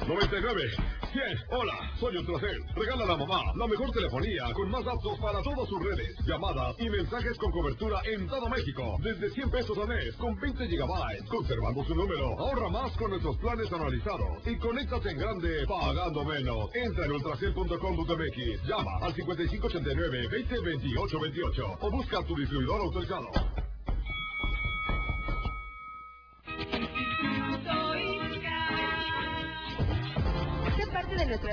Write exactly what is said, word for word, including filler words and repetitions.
noventa y nueve, cien. Hola, soy Ultracel. Regala a la mamá la mejor telefonía con más datos para todas sus redes, llamadas y mensajes con cobertura en todo México. Desde cien pesos al mes con veinte gigabytes. Conservando su número. Ahorra más con nuestros planes analizados. Y conéctate en grande pagando menos. Entra en ultracel punto com punto m x. Llama al cincuenta y cinco ochenta y nueve, veinte, veintiocho, veintiocho. O busca a tu distribuidor autorizado. ¿Qué parte de nuestra